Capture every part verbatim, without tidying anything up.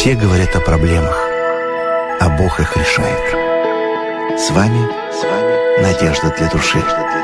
Все говорят о проблемах, а Бог их решает. С вами, с вами Надежда для души.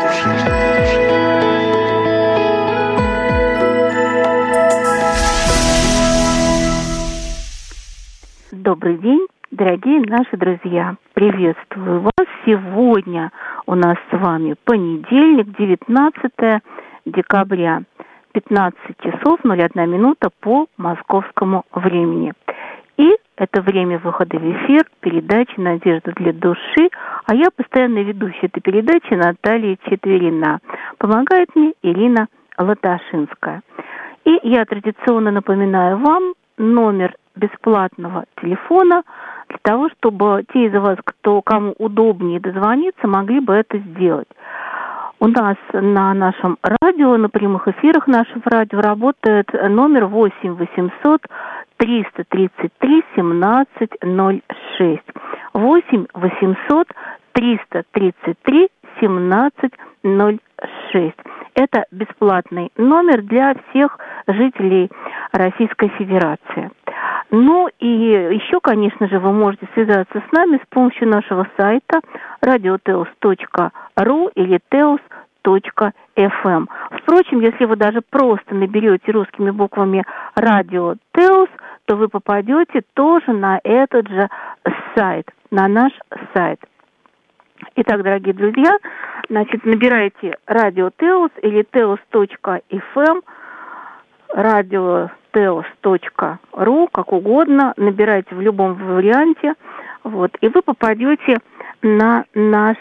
Добрый день, дорогие наши друзья. Приветствую вас. Сегодня у нас с вами понедельник, девятнадцатое декабря, пятнадцать часов ноль одна минута по московскому времени. И это время выхода в эфир передачи «Надежда для души», а я постоянно ведущая этой передачи Наталья Четверина. Помогает мне Ирина Латашинская. И я традиционно напоминаю вам номер бесплатного телефона для того, чтобы те из вас, кто, кому удобнее дозвониться, могли бы это сделать. У нас на нашем радио, на прямых эфирах нашего радио работает номер восемь восемьсот триста тридцать три семнадцать ноль шесть. восемь восемьсот триста тридцать три семнадцать ноль шесть. Это бесплатный номер для всех жителей Российской Федерации. Ну и еще, конечно же, вы можете связаться с нами с помощью нашего сайта радиотеос точка ру или теос точка эф эм. Впрочем, если вы даже просто наберете русскими буквами «Радио Теос», то вы попадете тоже на этот же сайт, на наш сайт. Итак, дорогие друзья, значит, набирайте «Радио Теос» или теос точка эф эм, радио теос точка ру, как угодно, набирайте в любом варианте, вот, и вы попадете на наш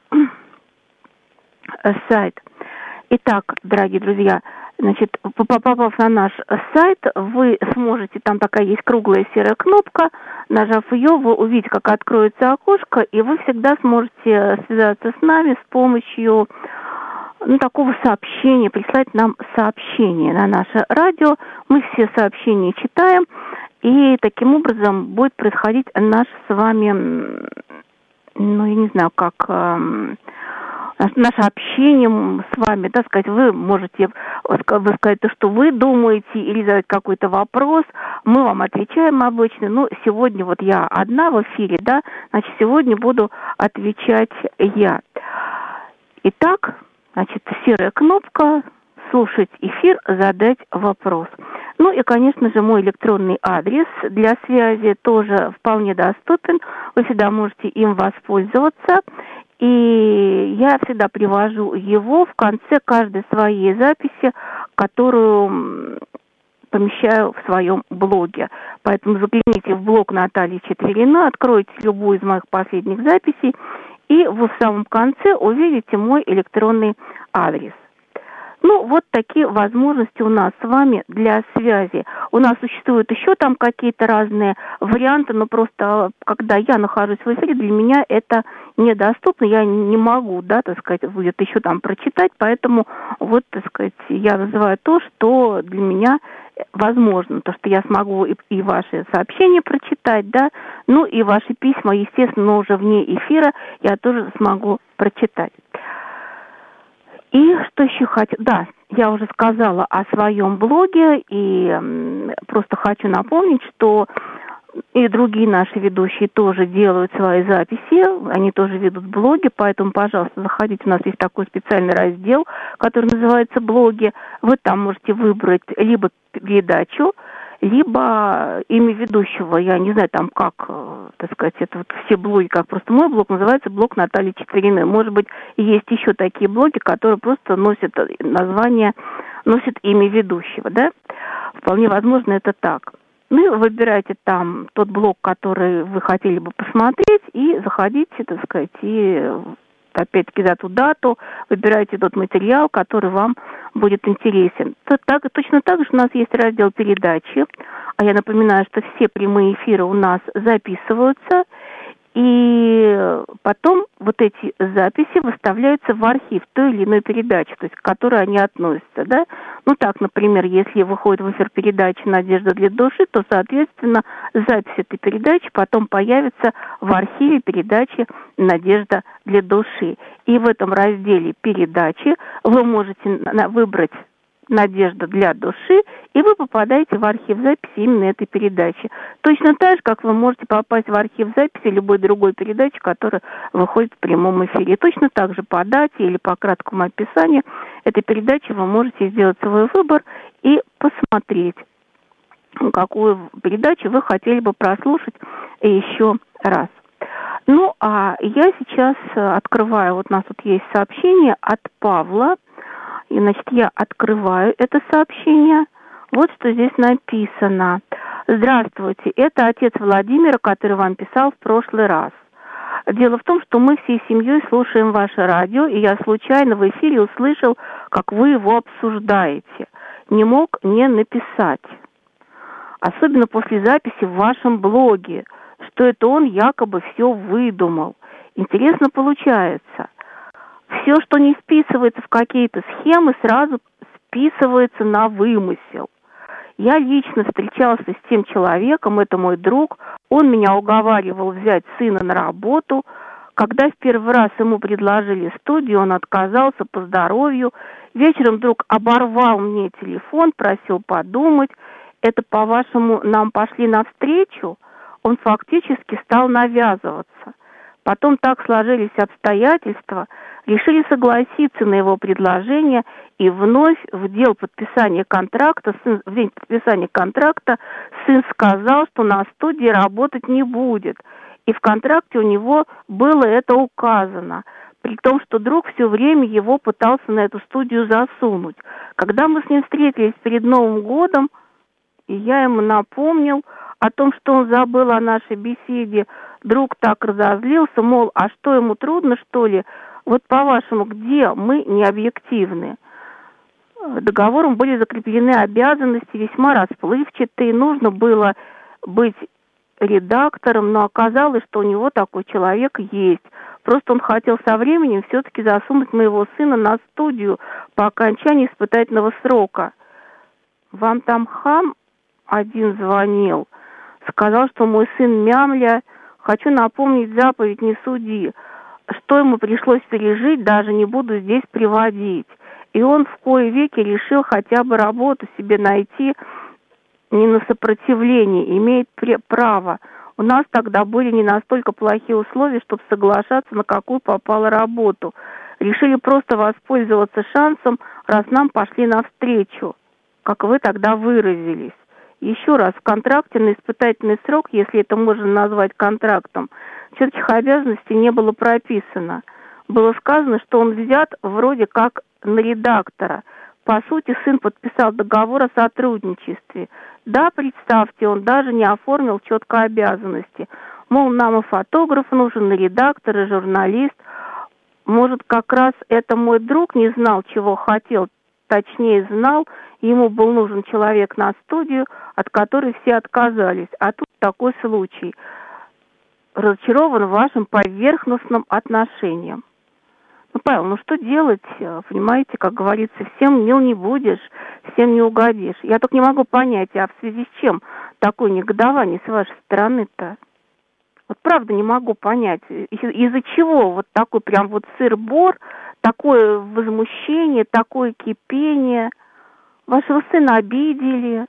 сайт. Итак, дорогие друзья, значит, попав на наш сайт, вы сможете, там такая есть круглая серая кнопка, нажав ее, вы увидите, как откроется окошко, и вы всегда сможете связаться с нами с помощью, ну, такого сообщения, прислать нам сообщение на наше радио. Мы все сообщения читаем, и таким образом будет происходить наш с вами, ну, я не знаю, как... наше общение с вами, да, сказать, вы можете высказать то, что вы думаете, или задать какой-то вопрос, мы вам отвечаем обычно. Ну, сегодня вот я одна в эфире, да, значит, сегодня буду отвечать я. Итак, значит, серая кнопка, слушать эфир, задать вопрос. Ну и, конечно же, мой электронный адрес для связи тоже вполне доступен, вы всегда можете им воспользоваться. И я всегда привожу его в конце каждой своей записи, которую помещаю в своем блоге. Поэтому загляните в блог Натальи Четверина, откройте любую из моих последних записей, и вы в самом конце увидите мой электронный адрес. Ну, вот такие возможности у нас с вами для связи. У нас существуют еще там какие-то разные варианты, но просто когда я нахожусь в эфире, для меня это недоступно, я не могу, да, так сказать, будет еще там прочитать, поэтому вот, так сказать, я называю то, что для меня возможно, то, что я смогу и, и ваши сообщения прочитать, да, ну и ваши письма, естественно, но уже вне эфира я тоже смогу прочитать. И что еще хочу? Да, я уже сказала о своем блоге, и м, просто хочу напомнить, что и другие наши ведущие тоже делают свои записи, они тоже ведут блоги, поэтому, пожалуйста, заходите, у нас есть такой специальный раздел, который называется «Блоги». Вы там можете выбрать либо передачу, либо имя ведущего, я не знаю, там как, так сказать, это вот все блоги, как просто мой блог называется блог Натальи Четвериной. Может быть, есть еще такие блоги, которые просто носят название, носят имя ведущего, да? Вполне возможно, это так. Ну и выбирайте там тот блог, который вы хотели бы посмотреть, и заходите, так сказать, и опять-таки за ту дату выбирайте тот материал, который вам будет интересен. Так, точно так же у нас есть раздел передачи, а я напоминаю, что все прямые эфиры у нас записываются, и потом вот эти записи выставляются в архив той или иной передачи, то есть к которой они относятся, да. Ну так, например, если выходит в эфир передача «Надежда для души», то, соответственно, запись этой передачи потом появится в архиве передачи «Надежда для души». И в этом разделе передачи вы можете выбрать «Надежда для души», и вы попадаете в архив записи именно этой передачи. Точно так же, как вы можете попасть в архив записи любой другой передачи, которая выходит в прямом эфире. Точно так же по дате или по краткому описанию этой передачи вы можете сделать свой выбор и посмотреть, какую передачу вы хотели бы прослушать еще раз. Ну, а я сейчас открываю, вот у нас тут есть сообщение от Павла. И, значит, я открываю это сообщение. Вот что здесь написано. Здравствуйте, это отец Владимира, который вам писал в прошлый раз. Дело в том, что мы всей семьей слушаем ваше радио, и я случайно в эфире услышал, как вы его обсуждаете. Не мог не написать. Особенно после записи в вашем блоге, что это он якобы все выдумал. Интересно получается. Все, что не вписывается в какие-то схемы, сразу списывается на вымысел. Я лично встречался с тем человеком, это мой друг, он меня уговаривал взять сына на работу. Когда в первый раз ему предложили студию, он отказался по здоровью. Вечером вдруг оборвал мне телефон, просил подумать. Это, по-вашему, нам пошли навстречу? Он фактически стал навязываться. Потом так сложились обстоятельства, решили согласиться на его предложение, и вновь в день подписания контракта, сын, в день подписания контракта сын сказал, что на студии работать не будет. И в контракте у него было это указано, при том, что друг все время его пытался на эту студию засунуть. Когда мы с ним встретились перед Новым годом, и я ему напомнил о том, что он забыл о нашей беседе, друг так разозлился, мол, а что, ему трудно, что ли? Вот по-вашему, где мы не объективны? Договором были закреплены обязанности весьма расплывчатые, нужно было быть редактором, но оказалось, что у него такой человек есть. Просто он хотел со временем все-таки засунуть моего сына на студию по окончании испытательного срока. Вам там хам один звонил, сказал, что мой сын мямля. Хочу напомнить заповедь «Не суди». Что ему пришлось пережить, даже не буду здесь приводить. И он в кои веки решил хотя бы работу себе найти не на сопротивление, имеет право. У нас тогда были не настолько плохие условия, чтобы соглашаться на какую попало работу. Решили просто воспользоваться шансом, раз нам пошли навстречу, как вы тогда выразились. Еще раз, в контракте на испытательный срок, если это можно назвать контрактом, четких обязанностей не было прописано. Было сказано, что он взят вроде как на редактора. По сути, сын подписал договор о сотрудничестве. Да, представьте, он даже не оформил четко обязанности. Мол, нам и фотограф нужен, и редактор, и журналист. Может, как раз это мой друг не знал, чего хотел, точнее знал, ему был нужен человек на студию, от которой все отказались. А тут такой случай. Разочарован вашим поверхностным отношением. Ну, Павел, ну что делать? Понимаете, как говорится, всем мил не будешь, всем не угодишь. Я только не могу понять, а в связи с чем такое негодование с вашей стороны-то? Вот правда не могу понять, из-за чего вот такой прям вот сыр-бор, такое возмущение, такое кипение. Вашего сына обидели.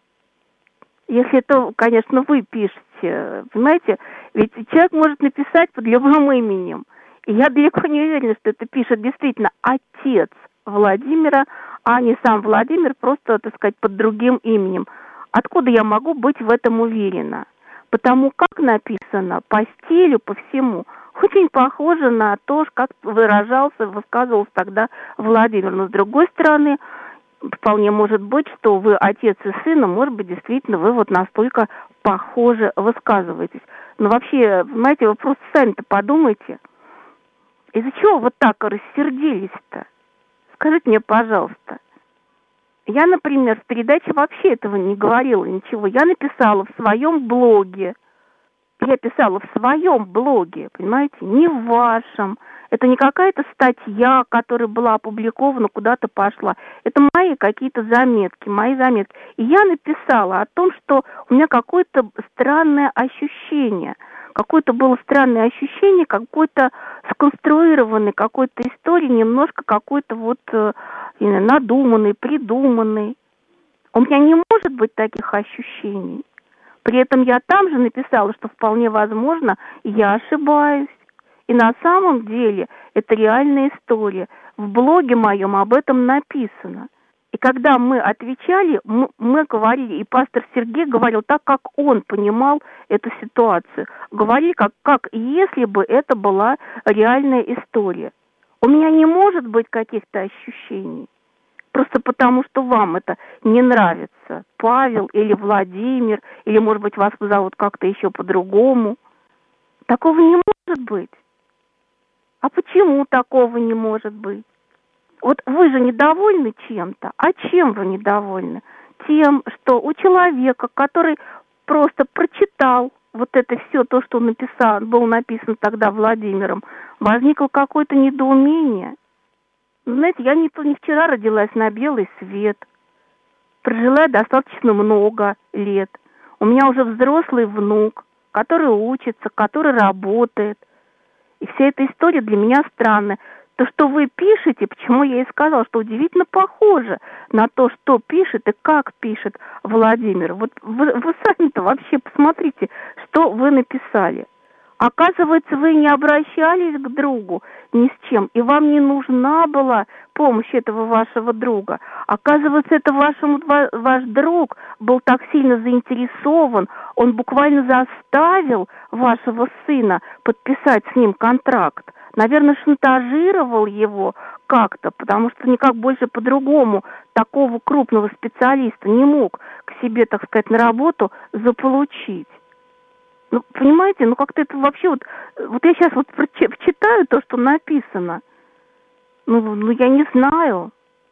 Если это, конечно, вы пишете, понимаете, ведь человек может написать под любым именем. И я далеко не уверена, что это пишет действительно отец Владимира, а не сам Владимир, просто, так сказать, под другим именем. Откуда я могу быть в этом уверена? Потому как написано, по стилю, по всему, очень похоже на то, как выражался, высказывался тогда Владимир. Но с другой стороны, вполне может быть, что вы отец и сын, может быть, действительно вы вот настолько похоже высказываетесь. Но вообще, понимаете, вы просто сами-то подумайте, из-за чего вот так рассердились-то? Скажите мне, пожалуйста. Я, например, в передаче вообще этого не говорила ничего. Я написала в своем блоге. Я писала в своем блоге, понимаете, не в вашем. Это не какая-то статья, которая была опубликована, куда-то пошла. Это мои какие-то заметки, мои заметки. И я написала о том, что у меня какое-то странное ощущение. Какое-то было странное ощущение, какой-то сконструированной какой-то истории, немножко какой-то вот э, надуманный, придуманный. У меня не может быть таких ощущений. При этом я там же написала, что вполне возможно, я ошибаюсь. И на самом деле это реальная история. В блоге моем об этом написано. И когда мы отвечали, мы, мы говорили, и пастор Сергей говорил так, как он понимал эту ситуацию. Говорили, как, как если бы это была реальная история. У меня не может быть каких-то ощущений. Просто потому, что вам это не нравится. Павел или Владимир, или, может быть, вас зовут как-то еще по-другому. Такого не может быть. А почему такого не может быть? Вот вы же недовольны чем-то. А чем вы недовольны? Тем, что у человека, который просто прочитал вот это все, то, что написал, было написано тогда Владимиром, возникло какое-то недоумение. Знаете, я не, не вчера родилась на белый свет. Прожила я достаточно много лет. У меня уже взрослый внук, который учится, который работает. И вся эта история для меня странная. То, что вы пишете, почему я и сказала, что удивительно похоже на то, что пишет и как пишет Владимир. Вот вы, вы сами-то вообще посмотрите, что вы написали. Оказывается, вы не обращались к другу ни с чем, и вам не нужна была помощь этого вашего друга. Оказывается, это вашему, ваш друг был так сильно заинтересован, он буквально заставил вашего сына подписать с ним контракт. Наверное, шантажировал его как-то, потому что никак больше по-другому такого крупного специалиста не мог к себе, так сказать, на работу заполучить. Ну, понимаете, ну как-то это вообще вот... Вот я сейчас вот прочитаю то, что написано. Ну, ну, я не знаю.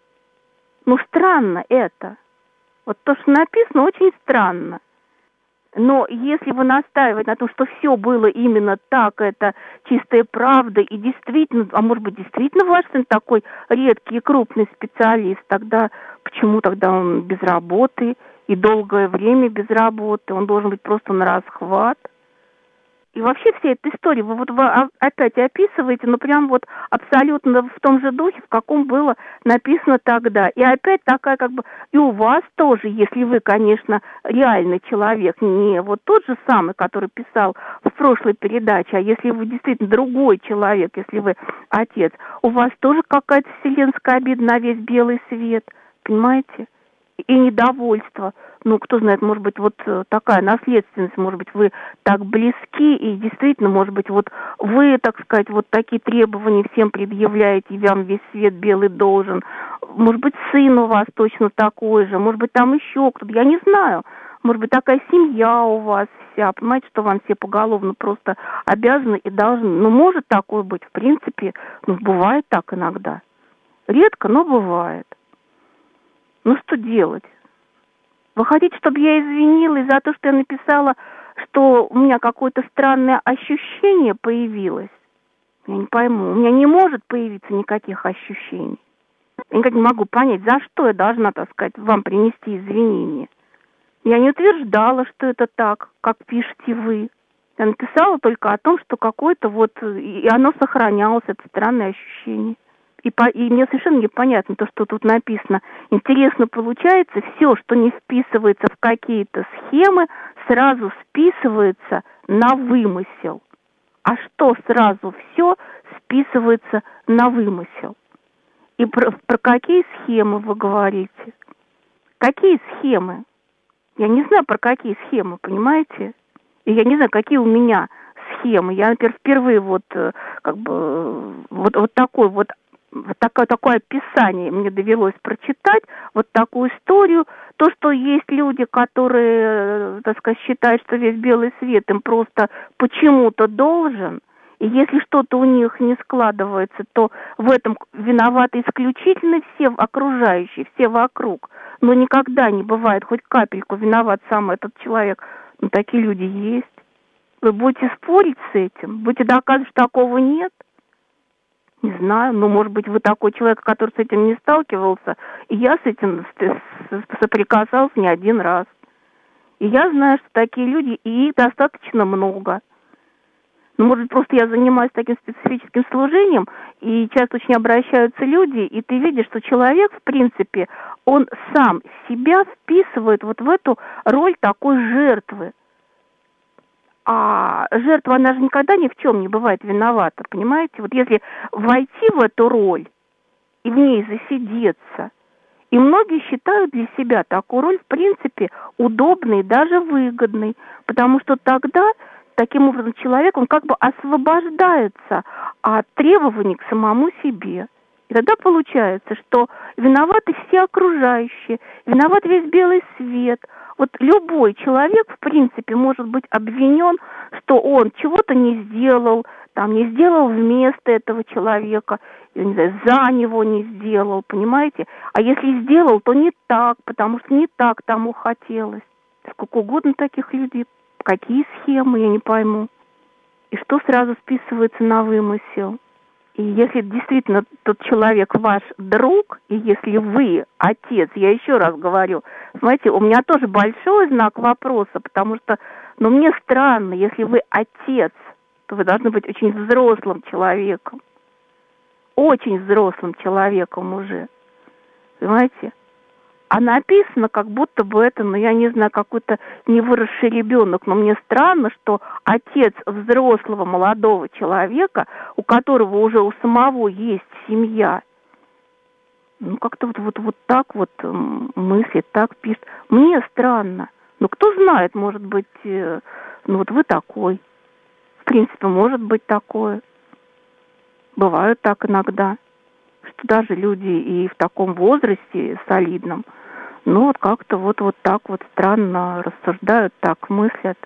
Ну, странно это. Вот то, что написано, очень странно. Но если вы настаиваете на том, что все было именно так, это чистая правда, и действительно, а может быть, действительно ваш сын такой редкий и крупный специалист, тогда почему тогда он без работы и долгое время без работы? Он должен быть просто на расхват. И вообще вся эта история, вы вот вы опять описываете, ну прям вот абсолютно в том же духе, в каком было написано тогда. И опять такая как бы, и у вас тоже, если вы, конечно, реальный человек, не вот тот же самый, который писал в прошлой передаче, а если вы действительно другой человек, если вы отец, у вас тоже какая-то вселенская обида на весь белый свет, понимаете? И недовольство. Ну, кто знает, может быть, вот такая наследственность, может быть, вы так близки, и действительно, может быть, вот вы, так сказать, вот такие требования всем предъявляете, и вам весь свет белый должен. Может быть, сын у вас точно такой же, может быть, там еще кто-то, я не знаю. Может быть, такая семья у вас вся, понимаете, что вам все поголовно просто обязаны и должны. Ну, может такое быть, в принципе, ну, бывает так иногда. Редко, но бывает. Ну, что делать? Вы хотите, чтобы я извинилась за то, что я написала, что у меня какое-то странное ощущение появилось? Я не пойму. У меня не может появиться никаких ощущений. Я никак не могу понять, за что я должна, так сказать, вам принести извинения. Я не утверждала, что это так, как пишете вы. Я написала только о том, что какое-то вот... И оно сохранялось, это странное ощущение. И, по, и мне совершенно непонятно то, что тут написано. Интересно получается, все, что не вписывается в какие-то схемы, сразу списывается на вымысел. А что сразу все списывается на вымысел? И про, про какие схемы вы говорите? Какие схемы? Я не знаю, про какие схемы, понимаете? И я не знаю, какие у меня схемы. Я, например, впервые вот, как бы, вот, вот такой вот Вот такое, такое описание мне довелось прочитать, вот такую историю, то, что есть люди, которые, так сказать, считают, что весь белый свет им просто почему-то должен, и если что-то у них не складывается, то в этом виноваты исключительно все окружающие, все вокруг, но никогда не бывает хоть капельку виноват сам этот человек, но такие люди есть. Вы будете спорить с этим, будете доказывать, что такого нет? Не знаю, ну, может быть, вы такой человек, который с этим не сталкивался, и я с этим соприкасался не один раз. И я знаю, что такие люди, и их достаточно много. Ну, может, просто я занимаюсь таким специфическим служением, и часто очень обращаются люди, и ты видишь, что человек, в принципе, он сам себя вписывает вот в эту роль такой жертвы. А жертва, она же никогда ни в чем не бывает виновата, понимаете? Вот если войти в эту роль и в ней засидеться, и многие считают для себя такую роль, в принципе, удобной и даже выгодной, потому что тогда таким образом человек, он как бы освобождается от требований к самому себе. И тогда получается, что виноваты все окружающие, виноват весь белый свет. Вот любой человек, в принципе, может быть обвинен, что он чего-то не сделал, там, не сделал вместо этого человека, я не знаю, за него не сделал, понимаете? А если сделал, то не так, потому что не так тому хотелось. Сколько угодно таких людей. Какие схемы, я не пойму. И что сразу списывается на вымысел. И если действительно тот человек ваш друг, и если вы отец, я еще раз говорю, смотрите, у меня тоже большой знак вопроса, потому что, ну, мне странно, если вы отец, то вы должны быть очень взрослым человеком. Очень взрослым человеком уже. Понимаете? А написано, как будто бы это, ну, я не знаю, какой-то невыросший ребенок. Но мне странно, что отец взрослого молодого человека, у которого уже у самого есть семья, ну, как-то вот, вот, вот так вот мыслит, так пишет. Мне странно. Ну, кто знает, может быть, ну, вот вы такой. В принципе, может быть такое. Бывают так иногда, что даже люди и в таком возрасте солидном, ну, вот как-то вот, вот так вот странно рассуждают, так мыслят.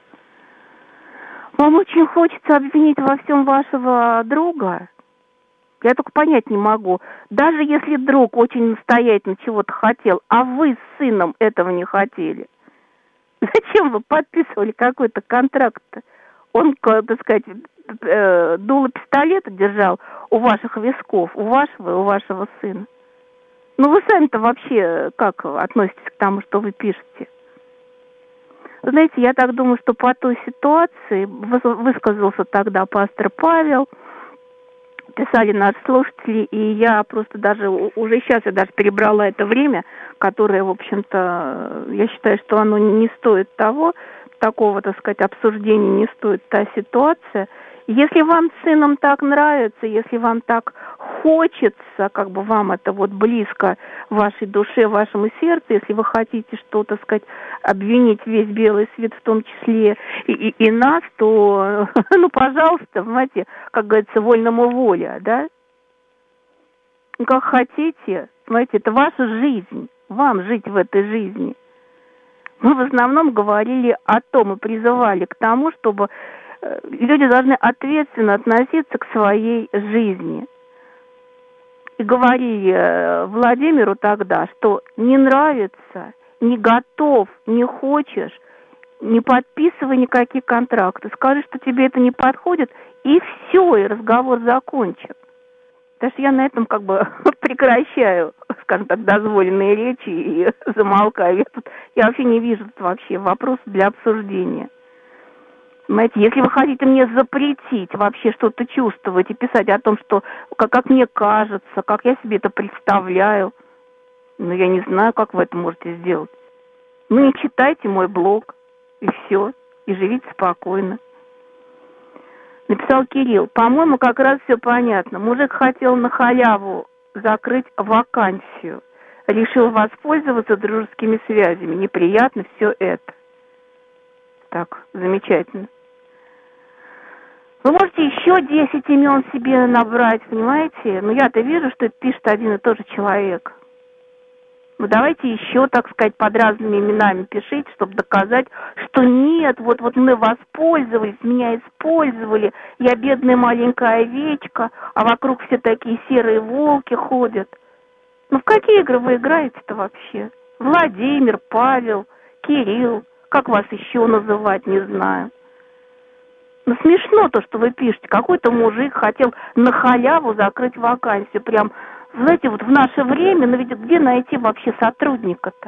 Вам очень хочется обвинить во всем вашего друга? Я только понять не могу. Даже если друг очень настоятельно чего-то хотел, а вы с сыном этого не хотели, зачем вы подписывали какой-то контракт-то? Он, так сказать, дуло пистолета держал у ваших висков, у вашего и у вашего сына. Ну, вы сами-то вообще как относитесь к тому, что вы пишете? Знаете, я так думаю, что по той ситуации высказался тогда пастор Павел, писали наши слушатели, и я просто даже, уже сейчас я даже перебрала это время, которое, в общем-то, я считаю, что оно не стоит того, такого, так сказать, обсуждения не стоит та ситуация. Если вам с сыном так нравится, если вам так хочется, как бы вам это вот близко вашей душе, вашему сердцу, если вы хотите что-то, так сказать, обвинить весь белый свет, в том числе и, и, и нас, то, ну, пожалуйста, знаете, как говорится, вольному воля, да? Как хотите, знаете, это ваша жизнь, вам жить в этой жизни. Мы в основном говорили о том и призывали к тому, чтобы люди должны ответственно относиться к своей жизни. И говорили Владимиру тогда, что не нравится, не готов, не хочешь, не подписывай никакие контракты. Скажи, что тебе это не подходит, и все, и разговор закончен. Потому что я на этом как бы прекращаю, скажем так, дозволенные речи и замолкаю. Я, тут, я вообще не вижу тут вообще вопросов для обсуждения. Понимаете, если вы хотите мне запретить вообще что-то чувствовать и писать о том, что, как, как мне кажется, как я себе это представляю, ну, я не знаю, как вы это можете сделать. Ну, не читайте мой блог, и все, и живите спокойно. Написал Кирилл, по-моему, как раз все понятно. Мужик хотел на халяву закрыть вакансию. Решил воспользоваться дружескими связями. Неприятно все это. Так, замечательно. Вы можете еще десять имен себе набрать, понимаете? Но я-то вижу, что это пишет один и тот же человек. Ну, давайте еще, так сказать, под разными именами пишите, чтобы доказать, что нет, вот, вот мы воспользовались, меня использовали, я бедная маленькая овечка, а вокруг все такие серые волки ходят. Ну, в какие игры вы играете-то вообще? Владимир, Павел, Кирилл, как вас еще называть, не знаю. Ну, смешно то, что вы пишете. Какой-то мужик хотел на халяву закрыть вакансию. Прям, знаете, вот в наше время, ну ведь где найти вообще сотрудника-то?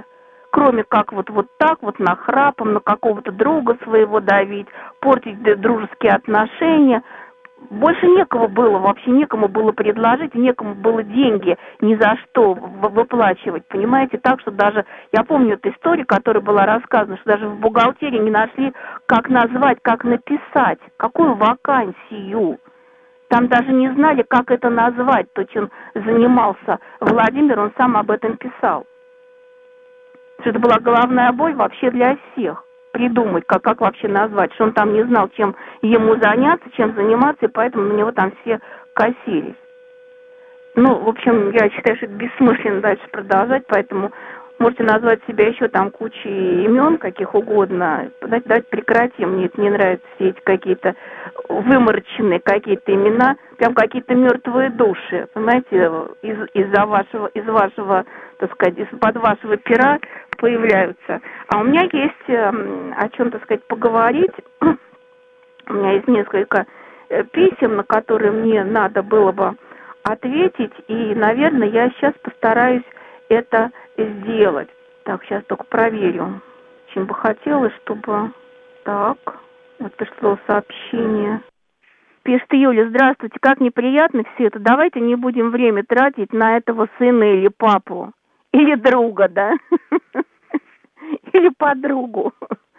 кроме как вот, вот так вот нахрапом на какого-то друга своего давить, портить дружеские отношения. Больше некого было, вообще некому было предложить, некому было деньги ни за что выплачивать, понимаете? Так что даже, я помню эту историю, которая была рассказана, что даже в бухгалтерии не нашли, как назвать, как написать, какую вакансию. Там даже не знали, как это назвать, то, чем занимался Владимир, он сам об этом писал. Что это была головная боль вообще для всех. Придумать, как, как вообще назвать, что он там не знал, чем ему заняться, чем заниматься, и поэтому на него там все косились. Ну, в общем, я считаю, что это бессмысленно дальше продолжать, поэтому можете назвать себя еще там кучей имен, каких угодно. Давайте, давайте прекратим, мне это не нравится, все эти какие-то вымороченные какие-то имена, прям какие-то мертвые души, понимаете, из, из-за вашего, из вашего, так сказать, из-под вашего пера появляются. А у меня есть о чем, так сказать, поговорить. У меня есть несколько писем, на которые мне надо было бы ответить, и, наверное, я сейчас постараюсь это сделать. Так, сейчас только проверю. Очень бы хотелось, чтобы... Так, вот пришло сообщение. Пишет Юля: здравствуйте, как неприятно все это. Давайте не будем время тратить на этого сына или папу. Или друга, да? Или подругу.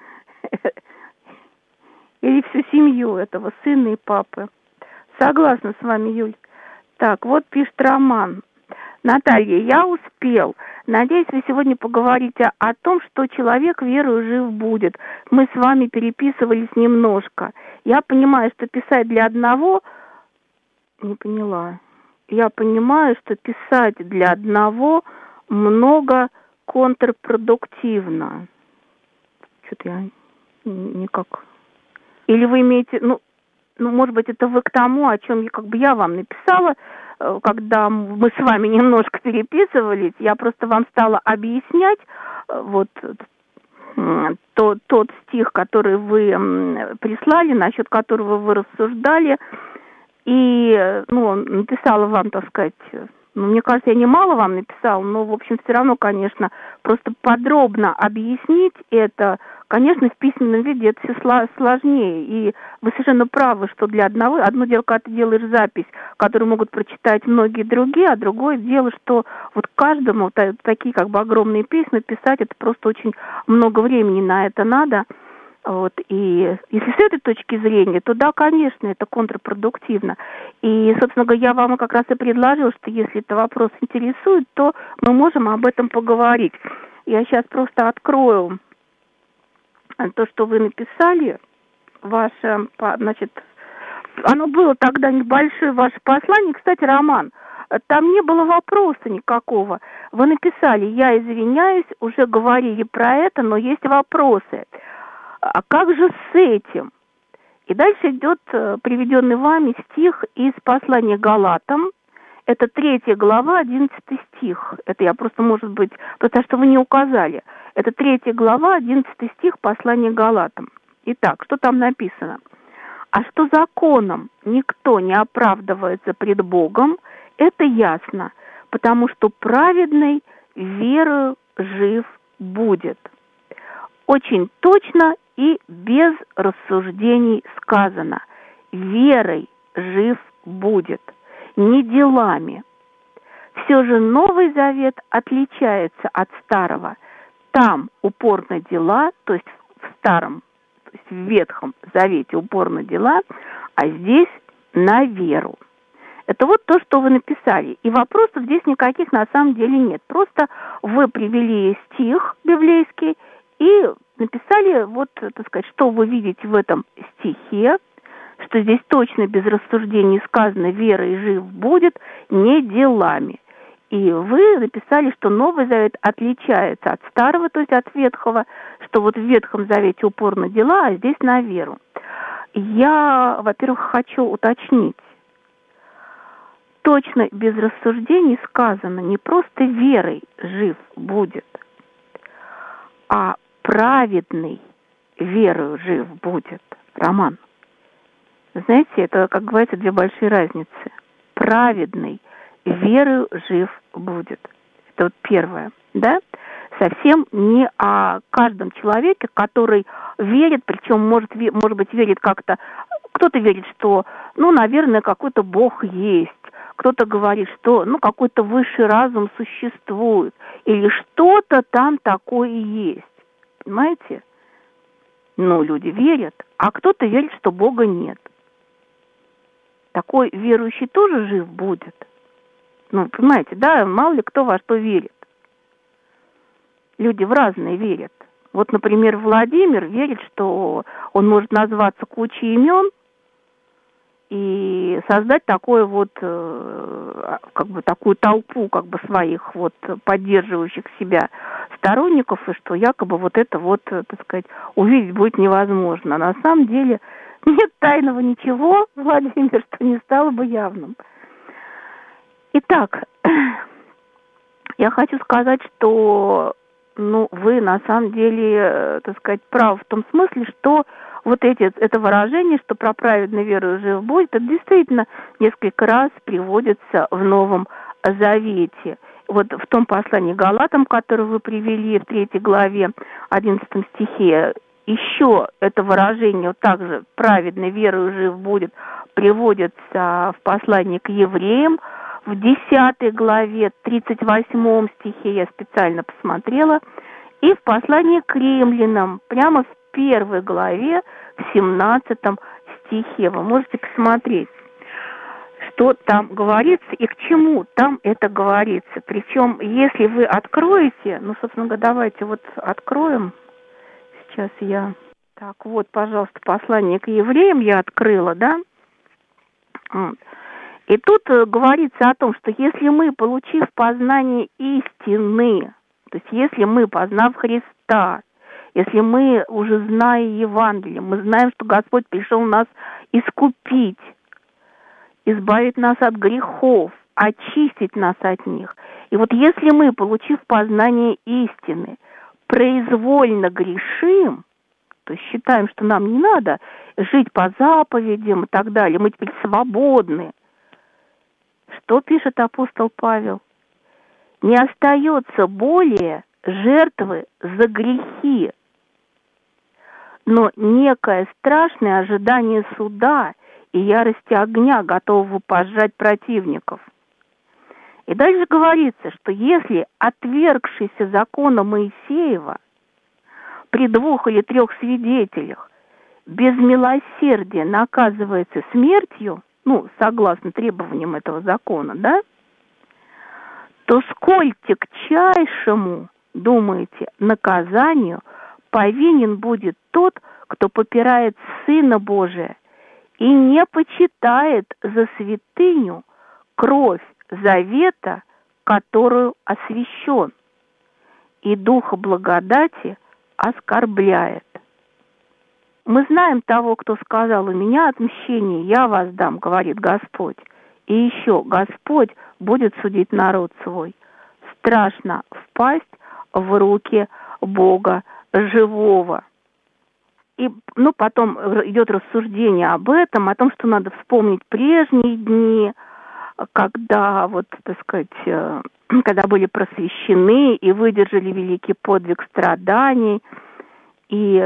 Или всю семью этого сына и папы. Согласна с вами, Юль. Так, вот пишет Роман. Наталья, я успел. Надеюсь, вы сегодня поговорите о том, что человек верою жив будет. Мы с вами переписывались немножко. Я понимаю, что писать для одного... Не поняла. Я понимаю, что писать для одного много контрпродуктивно. Что-то я никак... Или вы имеете... Ну, ну, может быть, это вы к тому, о чем я, как бы я вам написала, когда мы с вами немножко переписывались, я просто вам стала объяснять вот то, тот стих, который вы прислали, насчет которого вы рассуждали, и, ну, написала вам, так сказать, ну, мне кажется, я немало вам написала, но, в общем, все равно, конечно, просто подробно объяснить это, конечно, в письменном виде это все сложнее. И вы совершенно правы, что для одного, одно дело, когда ты делаешь запись, которую могут прочитать многие другие, а другое дело, что вот каждому вот такие как бы огромные письма писать, это просто очень много времени на это надо. Вот, и если с этой точки зрения, то да, конечно, это контрпродуктивно. И, собственно говоря, я вам как раз и предложила, что если это вопрос интересует, то мы можем об этом поговорить. Я сейчас просто открою то, что вы написали, ваше, значит, оно было тогда небольшое ваше послание. Кстати, Роман, там не было вопроса никакого. Вы написали: я извиняюсь, уже говорили про это, но есть вопросы. А как же с этим? И дальше идет приведенный вами стих из послания Галатам. Это третья глава, одиннадцатый стих. Это я просто, может быть, потому что вы не указали. Это третья глава, одиннадцатый стих послания Галатам. Итак, что там написано? А что законом никто не оправдывается пред Богом, это ясно, потому что праведный верою жив будет. Очень точно и без рассуждений сказано: верой жив будет, не делами. Все же Новый Завет отличается от Старого. Там упорно дела, то есть в Старом, то есть в Ветхом Завете упорно дела, а здесь на веру. Это вот то, что вы написали. И вопросов здесь никаких на самом деле нет. Просто вы привели стих библейский и написали, вот, так сказать, что вы видите в этом стихе, что здесь точно без рассуждений сказано: верой жив будет, не делами. И вы написали, что Новый Завет отличается от Старого, то есть от Ветхого, что вот в Ветхом Завете упорно дела, а здесь на веру. Я, во-первых, хочу уточнить. Точно без рассуждений сказано: не просто верой жив будет, а праведный верою жив будет. Роман, знаете, это, как говорится, две большие разницы. Праведный верою жив будет. Это вот первое, да? совсем не о каждом человеке, который верит, причем, может, может быть, верит как-то, кто-то верит, что, ну, наверное, какой-то Бог есть, кто-то говорит, что, ну, какой-то высший разум существует, или что-то там такое есть, понимаете? Ну, люди верят, а кто-то верит, что Бога нет. Такой верующий тоже жив будет. Ну, понимаете, да, мало ли кто во что верит. Люди в разные верят. Вот, например, Владимир верит, что он может назваться кучей имен и создать такое вот, как бы такую толпу, как бы своих вот поддерживающих себя сторонников, и что якобы вот это вот, так сказать, увидеть будет невозможно. А на самом деле нет тайного ничего, Владимир, что не стало бы явным. Итак, я хочу сказать, что, ну, вы на самом деле, так сказать, правы в том смысле, что вот эти, это выражение, что про праведную веру жив будет, это действительно несколько раз приводится в Новом Завете. Вот в том послании Галатам, которое вы привели в третьей главе, одиннадцатом стихе, еще это выражение, вот также праведной верою жив будет, приводится в послании к евреям, в десятой главе, тридцать восьмом стихе, я специально посмотрела, и в послании к римлянам, прямо в первой главе, в семнадцатом стихе. Вы можете посмотреть, что там говорится и к чему там это говорится. Причем, если вы откроете, ну, собственно говоря, давайте вот откроем. Сейчас я... Так, вот, пожалуйста, послание к евреям я открыла, да? И тут говорится о том, что если мы, получив познание истины, то есть если мы, познав Христа, если мы, уже зная Евангелие, мы знаем, что Господь пришел нас искупить, избавить нас от грехов, очистить нас от них. И вот если мы, получив познание истины, произвольно грешим, то есть считаем, что нам не надо жить по заповедям и так далее, мы теперь свободны. Что пишет апостол Павел? Не остается более жертвы за грехи, но некое страшное ожидание суда и ярости огня, готового пожрать противников. И дальше говорится, что если отвергшийся закона Моисеева при двух или трех свидетелях без милосердия наказывается смертью, ну, согласно требованиям этого закона, да, то сколь тягчайшему, думаете, наказанию повинен будет тот, кто попирает Сына Божия и не почитает за святыню кровь завета, которую освящен, и духа благодати оскорбляет. Мы знаем того, кто сказал: у меня отмщение, я вас дам, говорит Господь. И еще Господь будет судить народ свой. Страшно впасть в руки Бога живого. И, ну, потом идет рассуждение об этом, о том, что надо вспомнить прежние дни, когда, вот, так сказать, когда были просвещены и выдержали великий подвиг страданий, и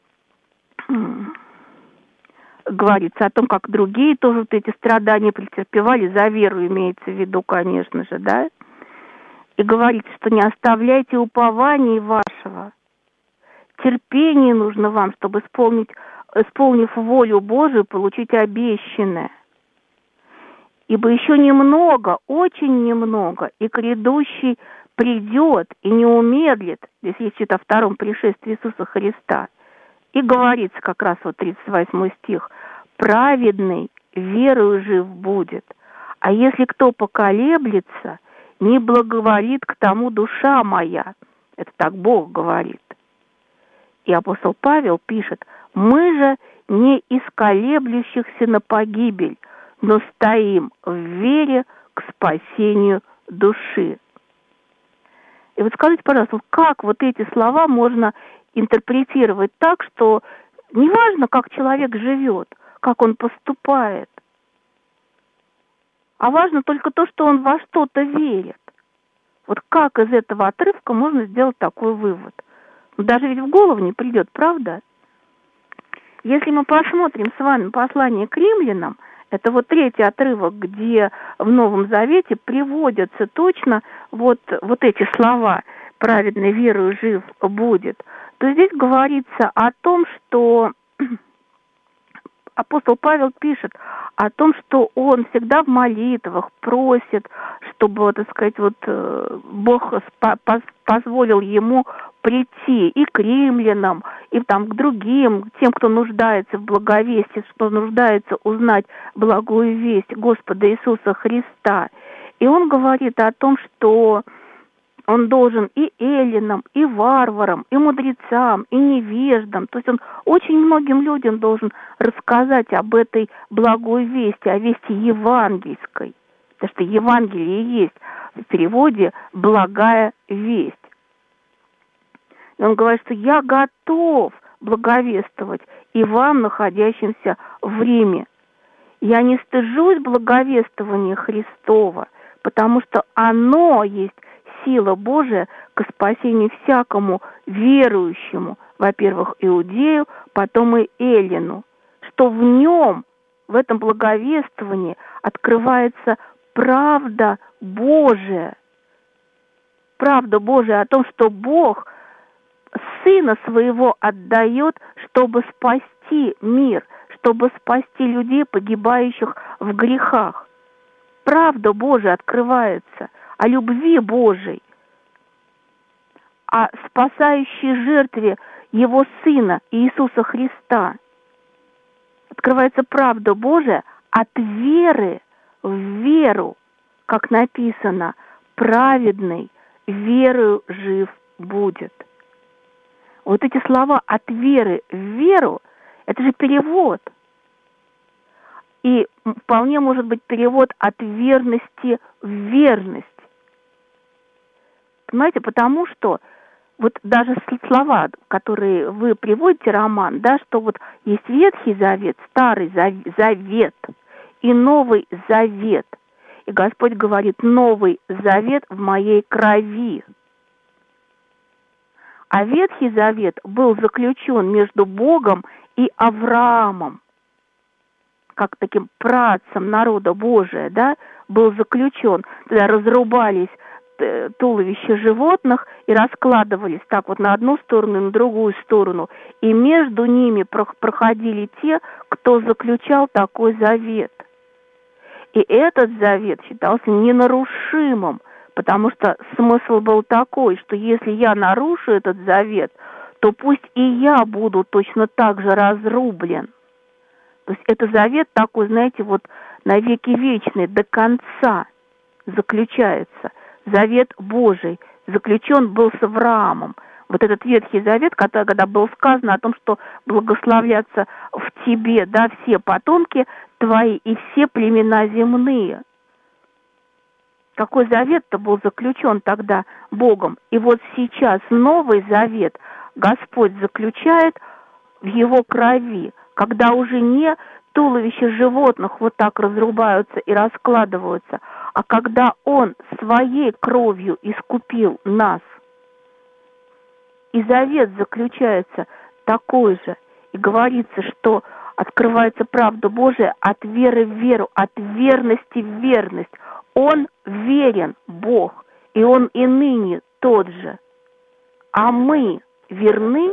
говорится о том, как другие тоже вот эти страдания претерпевали, за веру имеется в виду, конечно же, да, и говорится, что не оставляйте упований вашего, терпение нужно вам, чтобы исполнить, исполнив волю Божию, получить обещанное. Ибо еще немного, очень немного, и грядущий придет и не умедлит, здесь есть о втором пришествии Иисуса Христа. И говорится как раз вот тридцать восьмой стих: праведный верою жив будет, а если кто поколеблется, не благоволит к тому душа моя. Это так Бог говорит. И апостол Павел пишет: мы же не из колеблющихся на погибель, но стоим в вере к спасению души. И вот скажите, пожалуйста, как вот эти слова можно интерпретировать так, что неважно, как человек живет, как он поступает, а важно только то, что он во что-то верит. Вот как из этого отрывка можно сделать такой вывод? Даже ведь в голову не придет, правда? Если мы посмотрим с вами послание к римлянам, это вот третий отрывок, где в Новом Завете приводятся точно вот, вот эти слова «праведный верою жив будет», то здесь говорится о том, что апостол Павел пишет о том, что он всегда в молитвах просит, чтобы, так сказать, вот Бог позволил ему прийти и к римлянам, и там к другим, тем, кто нуждается в благовестии, кто нуждается узнать благую весть Господа Иисуса Христа. И он говорит о том, что он должен и эллинам, и варварам, и мудрецам, и невеждам. То есть он очень многим людям должен рассказать об этой благой вести, о вести евангельской. Потому что Евангелие и есть в переводе «благая весть». И он говорит, что я готов благовествовать и вам, находящимся в Риме. Я не стыжусь благовествования Христова, потому что оно есть сила Божия к спасению всякому верующему, во-первых, иудею, потом и эллину, что в нем, в этом благовествовании, открывается правда Божия. Правда Божия о том, что Бог Сына Своего отдает, чтобы спасти мир, чтобы спасти людей, погибающих в грехах. Правда Божия открывается о любви Божией, о спасающей жертве Его Сына Иисуса Христа. Открывается правда Божия от веры в веру, как написано, праведный верою жив будет. Вот эти слова «от веры в веру» — это же перевод. И вполне может быть перевод «от верности в верность». Понимаете, потому что вот даже слова, которые вы приводите, Роман, да, что вот есть Ветхий Завет, Старый Завет и Новый Завет. И Господь говорит: «Новый Завет в моей крови». А Ветхий Завет был заключен между Богом и Авраамом, как таким працем народа Божия, да, был заключен. Тогда разрубались туловища животных и раскладывались так вот на одну сторону и на другую сторону. И между ними проходили те, кто заключал такой завет. И этот завет считался ненарушимым, потому что смысл был такой, что если я нарушу этот завет, то пусть и я буду точно так же разрублен. То есть это завет такой, знаете, вот навеки вечный, до конца заключается. Завет Божий заключен был с Авраамом. Вот этот Ветхий Завет, когда, когда было сказано о том, что благословлятся в тебе, да, все потомки твои и все племена земные. Какой завет-то был заключен тогда Богом? И вот сейчас Новый Завет Господь заключает в его крови, когда уже не туловища животных вот так разрубаются и раскладываются, а когда Он своей кровью искупил нас. И завет заключается такой же. И говорится, что открывается правда Божия от веры в веру, от верности в верность. Он верен, Бог, и Он и ныне тот же. А мы верны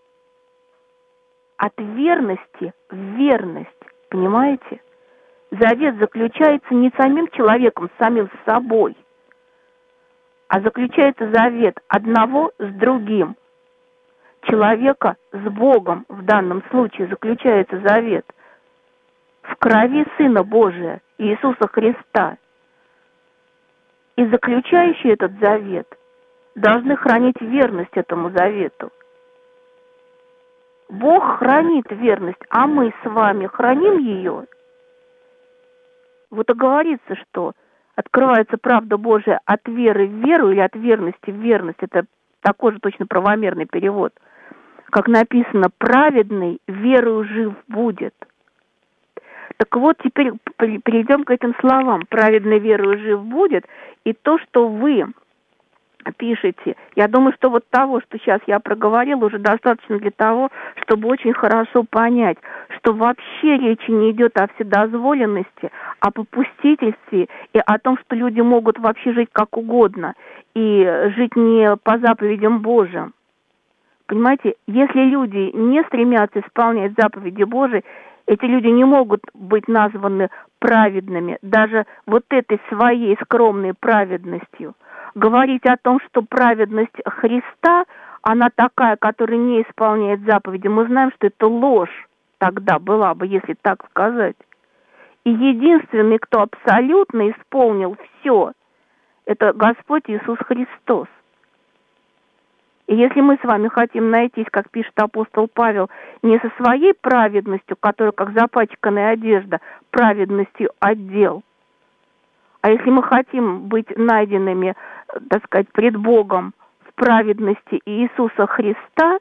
от верности в верность. Понимаете? Завет заключается не самим человеком, самим собой, а заключается завет одного с другим. Человека с Богом в данном случае заключается завет в крови Сына Божия Иисуса Христа. И заключающие этот завет должны хранить верность этому завету. Бог хранит верность, а мы с вами храним ее. Вот и говорится, что открывается правда Божия от веры в веру или от верности в верность. Это такой же точно правомерный перевод. Как написано, праведный верою жив будет. Так вот, теперь перейдем к этим словам. Праведный верою жив будет. И то, что вы пишете. Я думаю, что вот того, что сейчас я проговорила, уже достаточно для того, чтобы очень хорошо понять, что вообще речи не идет о вседозволенности, о попустительстве и о том, что люди могут вообще жить как угодно и жить не по заповедям Божьим. Понимаете, если люди не стремятся исполнять заповеди Божии, эти люди не могут быть названы праведными, даже вот этой своей скромной праведностью. Говорить о том, что праведность Христа, она такая, которая не исполняет заповеди, мы знаем, что это ложь тогда была бы, если так сказать. И единственный, кто абсолютно исполнил все, это Господь Иисус Христос. И если мы с вами хотим найтись, как пишет апостол Павел, не со своей праведностью, которая как запачканная одежда, праведностью отдел, а если мы хотим быть найденными, так сказать, пред Богом в праведности Иисуса Христа,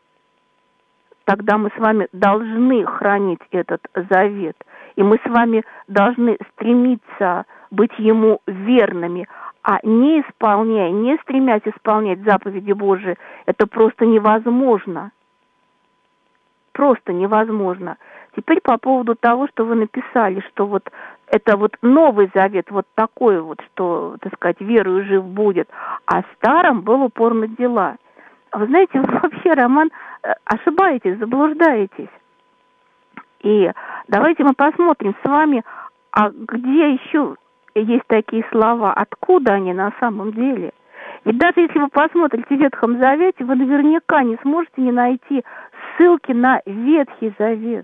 тогда мы с вами должны хранить этот завет. И мы с вами должны стремиться быть Ему верными, а не исполняя, не стремясь исполнять заповеди Божии, это просто невозможно. Просто невозможно. Теперь по поводу того, что вы написали, что вот это вот Новый Завет, вот такой вот, что, так сказать, верою жив будет, а старым был упор на дела. Вы знаете, вы вообще, Роман, ошибаетесь, заблуждаетесь. И давайте мы посмотрим с вами, а где еще есть такие слова, откуда они на самом деле. Ведь даже если вы посмотрите в Ветхом Завете, вы наверняка не сможете не найти ссылки на Ветхий Завет.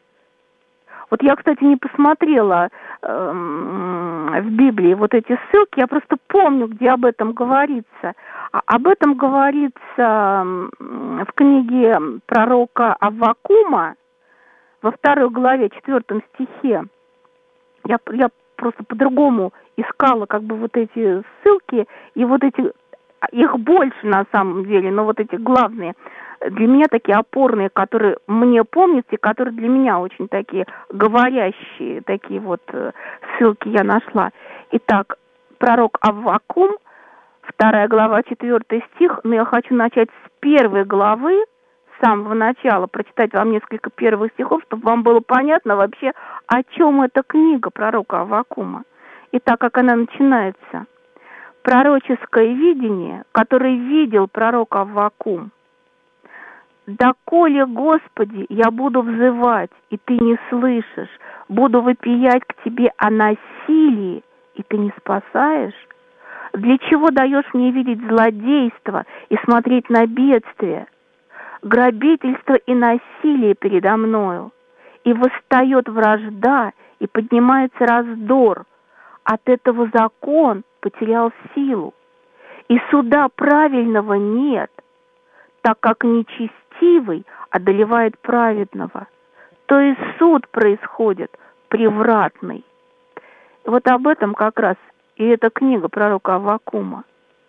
Вот я, кстати, не посмотрела э, в Библии вот эти ссылки, я просто помню, где об этом говорится. А об этом говорится в книге пророка Аввакума во второй главе, четвертом стихе. Я, я просто по-другому искала как бы вот эти ссылки, и вот эти, их больше на самом деле, но вот эти главные, для меня такие опорные, которые мне помнятся, и которые для меня очень такие говорящие, такие вот ссылки я нашла. Итак, пророк Аввакум, вторая глава, четвертый стих, но я хочу начать с первой главы, с самого начала, прочитать вам несколько первых стихов, чтобы вам было понятно вообще, о чем эта книга пророка Аввакума. Итак, как она начинается. Пророческое видение, которое видел пророк Аввакум. «Доколе, Господи, я буду взывать, и Ты не слышишь, буду вопиять к Тебе о насилии, и Ты не спасаешь? Для чего даешь мне видеть злодейство и смотреть на бедствие? Грабительство и насилие передо мною, и восстает вражда, и поднимается раздор. От этого закон потерял силу, и суда правильного нет, так как нечестивый одолевает праведного, то и суд происходит превратный». И вот об этом как раз и эта книга пророка Аввакума.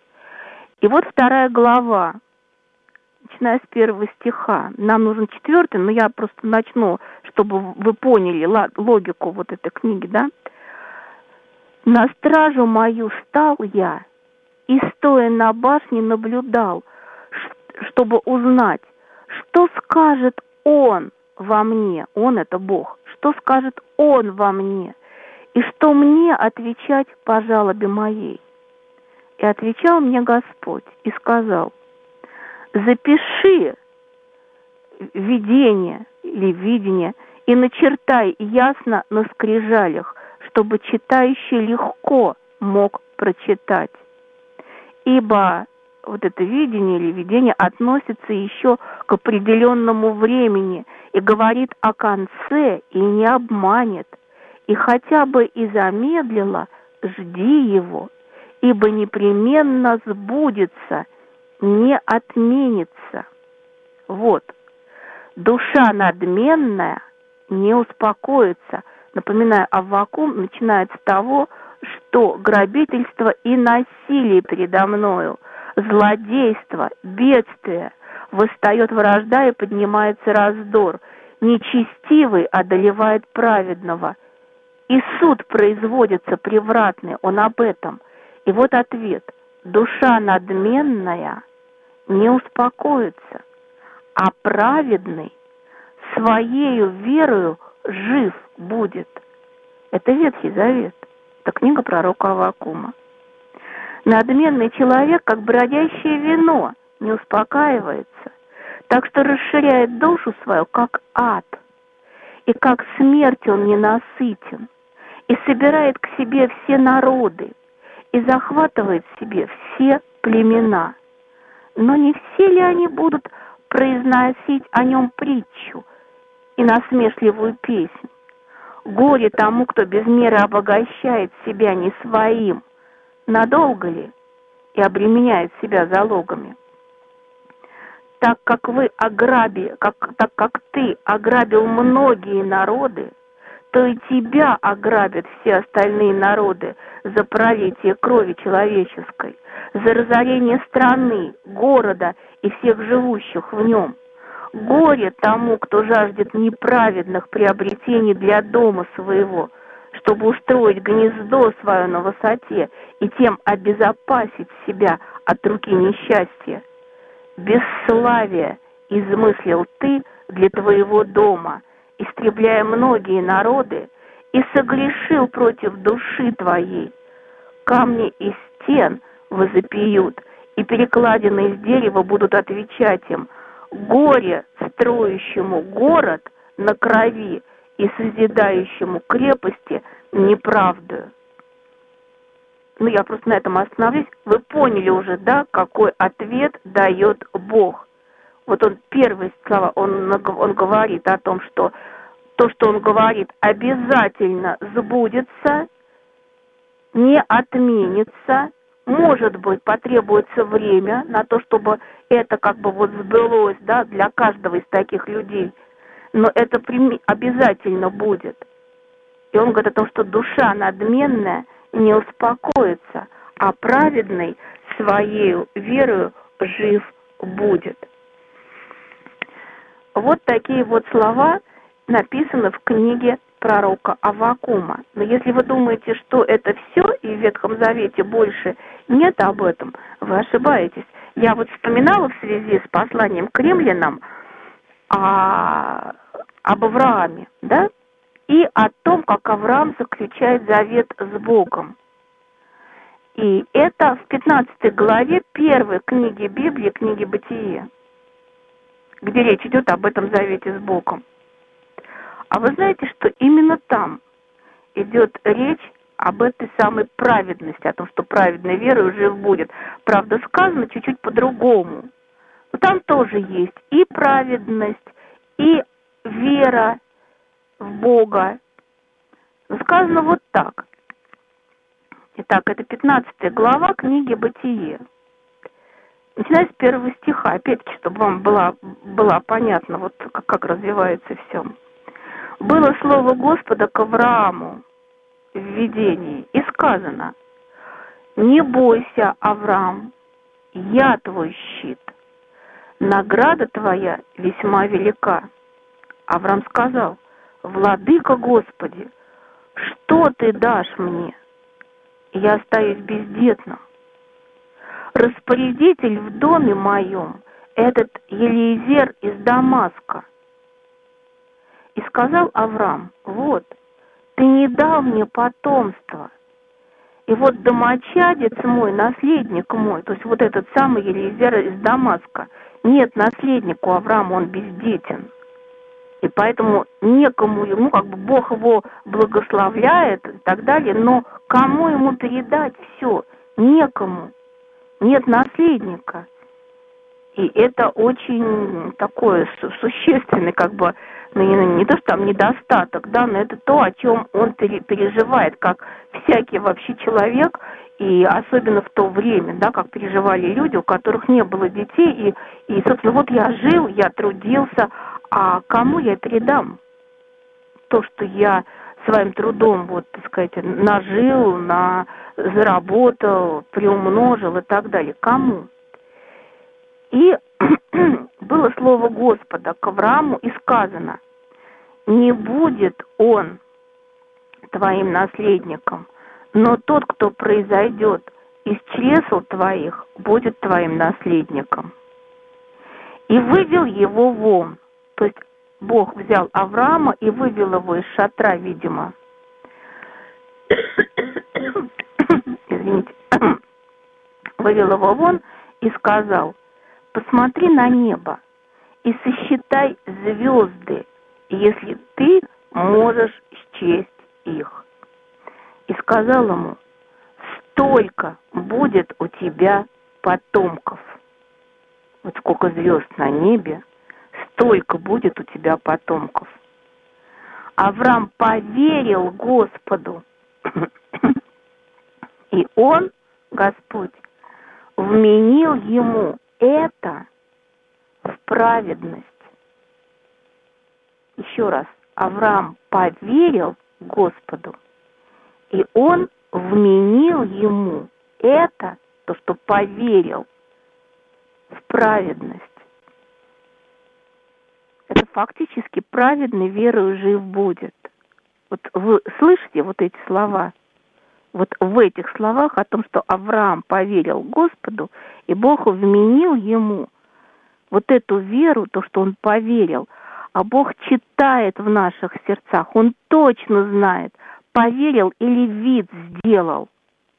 И вот вторая глава, начиная с первого стиха. Нам нужен четвертый, но я просто начну, чтобы вы поняли логику вот этой книги, да? «На стражу мою стал я, и, стоя на башне, наблюдал, чтобы узнать, что скажет Он во мне». Он — это Бог. Что скажет Он во мне? И что мне отвечать по жалобе моей? И отвечал мне Господь и сказал: запиши видение или видение и начертай ясно на скрижалях, чтобы читающий легко мог прочитать. Ибо вот это видение или видение относится еще к определенному времени и говорит о конце и не обманет. И хотя бы и замедлило, жди его, ибо непременно сбудется, не отменится. Вот. Душа надменная не успокоится. Напоминаю, Аввакум начинает с того, что грабительство и насилие передо мною, злодейство, бедствие, восстает вражда и поднимается раздор. Нечестивый одолевает праведного. И суд производится превратный, он об этом. И вот ответ. душа надменная не успокоится, а праведный своею верою жив будет. Это Ветхий Завет, это книга пророка Аввакума. Надменный человек, как бродящее вино, не успокаивается, так что расширяет душу свою, как ад, и как смерть он ненасытен, и собирает к себе все народы, и захватывает себе все племена. Но не все ли они будут произносить о нем притчу и насмешливую песнь? Горе тому, кто без меры обогащает себя не своим, надолго ли, и обременяет себя залогами. Так как вы ограби, как, так как ты ограбил многие народы, то и тебя ограбят все остальные народы за пролитие крови человеческой, за разорение страны, города и всех живущих в нем. Горе тому, кто жаждет неправедных приобретений для дома своего, чтобы устроить гнездо свое на высоте и тем обезопасить себя от руки несчастья. Бесславие измыслил ты для твоего дома, истребляя многие народы, и согрешил против души твоей. Камни из стен возопьют, и перекладины из дерева будут отвечать им: горе строящему город на крови и созидающему крепости неправдою. Ну, я просто на этом остановлюсь. Вы поняли уже, да, какой ответ дает Бог. Вот он, первые слова, он, он говорит о том, что то, что он говорит, обязательно сбудется, не отменится. Может быть, потребуется время на то, чтобы это как бы вот сбылось, да, для каждого из таких людей. Но это обязательно будет. И он говорит о том, что душа надменная не успокоится, а праведный своею верою жив будет. Вот такие вот слова написаны в книге пророка Аввакума. Но если вы думаете, что это все, и в Ветхом Завете больше нет об этом, вы ошибаетесь. Я вот вспоминала в связи с посланием к римлянам о, об Аврааме, да, и о том, как Авраам заключает завет с Богом. И это в пятнадцатой главе первой книги Библии, книги Бытие, где речь идет об этом завете с Богом. А вы знаете, что именно там идет речь об этой самой праведности, о том, что праведной верой жив будет. Правда, сказано чуть-чуть по-другому. Но там тоже есть и праведность, и вера в Бога. Но сказано вот так. Итак, это пятнадцатая глава книги Бытие. Начиная с первого стиха, опять-таки, чтобы вам было, было понятно, вот как, как развивается все. «Было слово Господа к Аврааму в видении, и сказано: не бойся, Авраам, я твой щит, награда твоя весьма велика». Авраам сказал: «Владыка Господи, что ты дашь мне? Я остаюсь бездетным. Распорядитель в доме моем этот Елиезер из Дамаска». И сказал Авраам: вот, ты не дал мне потомства, и вот домочадец мой, наследник мой, то есть вот этот самый Елиезер из Дамаска, нет наследника у Авраама, он бездетен. И поэтому некому ему, как бы Бог его благословляет и так далее, но кому ему передать все? Некому. Нет наследника. И это очень такое существенный, как бы, ну, не, не то, что там недостаток, да, но это то, о чем он переживает, как всякий вообще человек, и особенно в то время, да, как переживали люди, у которых не было детей, и, и собственно, вот я жил, я трудился, а кому я передам то, что я своим трудом, вот, так сказать, нажил, на, заработал, приумножил и так далее? Кому? И было слово Господа к Аврааму, и сказано: не будет он твоим наследником, но тот, кто произойдет из чресл твоих будет твоим наследником. И вывел его вон. То есть Бог взял Авраама и вывел его из шатра, видимо. Извините. Вывел его вон и сказал: посмотри на небо и сосчитай звезды, если ты можешь счесть их. И сказал ему: столько будет у тебя потомков. Вот сколько звезд на небе, столько будет у тебя потомков. Авраам поверил Господу, и он, Господь, вменил ему это в праведность. Еще раз, Авраам поверил Господу, и он вменил ему это, то, что поверил, в праведность. Это фактически праведный верою жив будет. Вот вы слышите вот эти слова? Вот в этих словах о том, что Авраам поверил Господу, и Бог вменил ему вот эту веру, то, что он поверил. А Бог читает в наших сердцах, Он точно знает, поверил или вид сделал.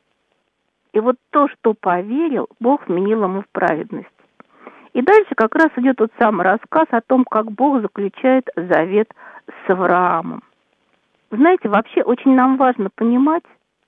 И вот то, что поверил, Бог вменил ему в праведность. И дальше как раз идет тот самый рассказ о том, как Бог заключает завет с Авраамом. Знаете, вообще очень нам важно понимать,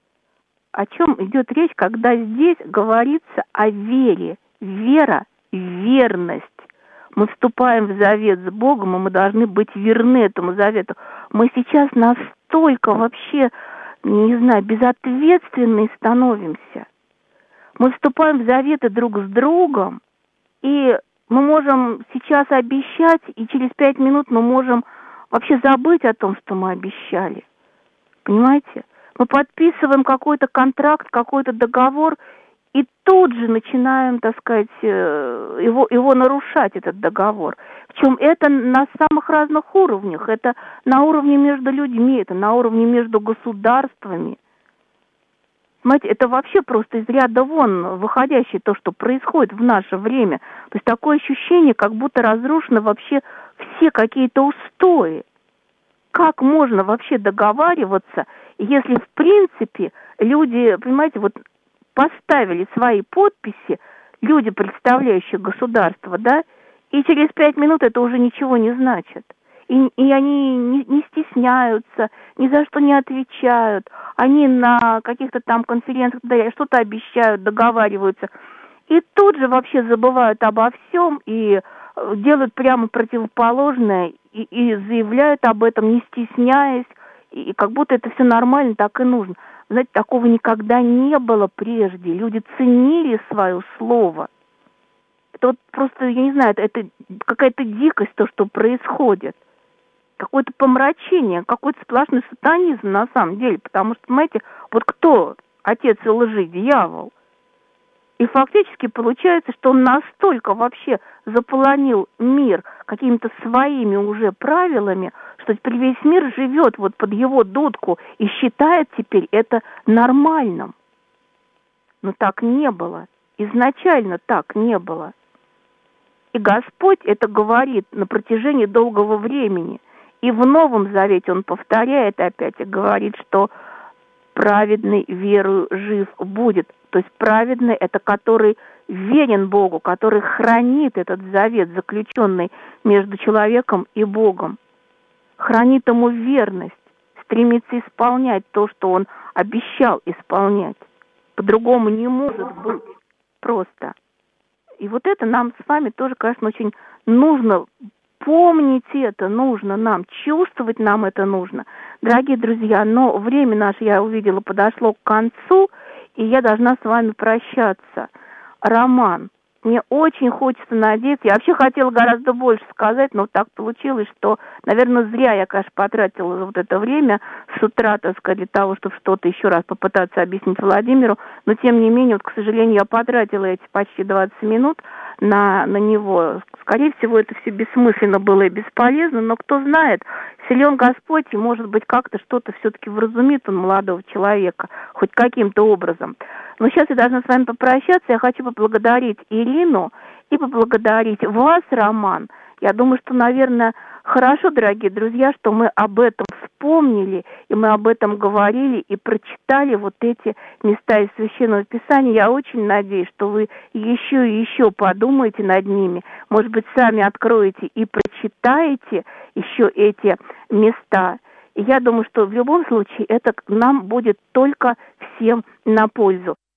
о чем идет речь, когда здесь говорится о вере. Вера, верность. Мы вступаем в завет с Богом, и мы должны быть верны этому завету. Мы сейчас настолько вообще, не знаю, безответственны становимся. Мы вступаем в заветы друг с другом, и мы можем сейчас обещать, и через пять минут мы можем вообще забыть о том, что мы обещали. Понимаете? Мы подписываем какой-то контракт, какой-то договор, и тут же начинаем, так сказать, его, его нарушать, этот договор. Причем это на самых разных уровнях. Это на уровне между людьми, это на уровне между государствами. Понимаете, это вообще просто из ряда вон выходящее то, что происходит в наше время. То есть такое ощущение, как будто разрушены вообще все какие-то устои. Как можно вообще договариваться, если в принципе люди, понимаете, вот поставили свои подписи, люди, представляющие государство, да, и через пять минут это уже ничего не значит. И, и они не, не стесняются, ни за что не отвечают. Они на каких-то там конференциях да, что-то обещают, договариваются. И тут же вообще забывают обо всем и делают прямо противоположное, и, и заявляют об этом, не стесняясь, и, и как будто это все нормально, так и нужно. Знаете, такого никогда не было прежде. Люди ценили свое слово. Это вот просто, я не знаю, это, это какая-то дикость, то, что происходит. Какое-то помрачение, какой-то сплошной сатанизм на самом деле. Потому что, понимаете, вот кто отец лжи? Дьявол. И фактически получается, что он настолько вообще заполонил мир какими-то своими уже правилами, что теперь весь мир живет вот под его дудку и считает теперь это нормальным. Но так не было. Изначально так не было. И Господь это говорит на протяжении долгого времени. И в Новом Завете Он повторяет опять и говорит, что праведный верою жив будет. То есть праведный – это который верен Богу, который хранит этот завет, заключенный между человеком и Богом. Хранит ему верность, стремится исполнять то, что он обещал исполнять. По-другому не может быть просто. И вот это нам с вами тоже, конечно, очень нужно помнить это, нужно нам, чувствовать нам это нужно. Дорогие друзья, но время наше, я увидела, подошло к концу, и я должна с вами прощаться. Роман, мне очень хочется надеяться, я вообще хотела гораздо больше сказать, но так получилось, что, наверное, зря я, конечно, потратила вот это время с утра, так сказать, для того, чтобы что-то еще раз попытаться объяснить Владимиру, но тем не менее, вот, к сожалению, я потратила эти почти двадцать минут на, на него. Скорее всего, это все бессмысленно было и бесполезно, но кто знает, силен Господь, и, может быть, как-то что-то все-таки вразумит он молодого человека, хоть каким-то образом. Но сейчас я должна с вами попрощаться. Я хочу поблагодарить Ирину и поблагодарить вас, Роман. Я думаю, что, наверное, хорошо, дорогие друзья, что мы об этом вспомнили, и мы об этом говорили, и прочитали вот эти места из Священного Писания. Я очень надеюсь, что вы еще и еще подумаете над ними. Может быть, сами откроете и прочитаете еще эти места. И я думаю, что в любом случае это нам будет только всем на пользу.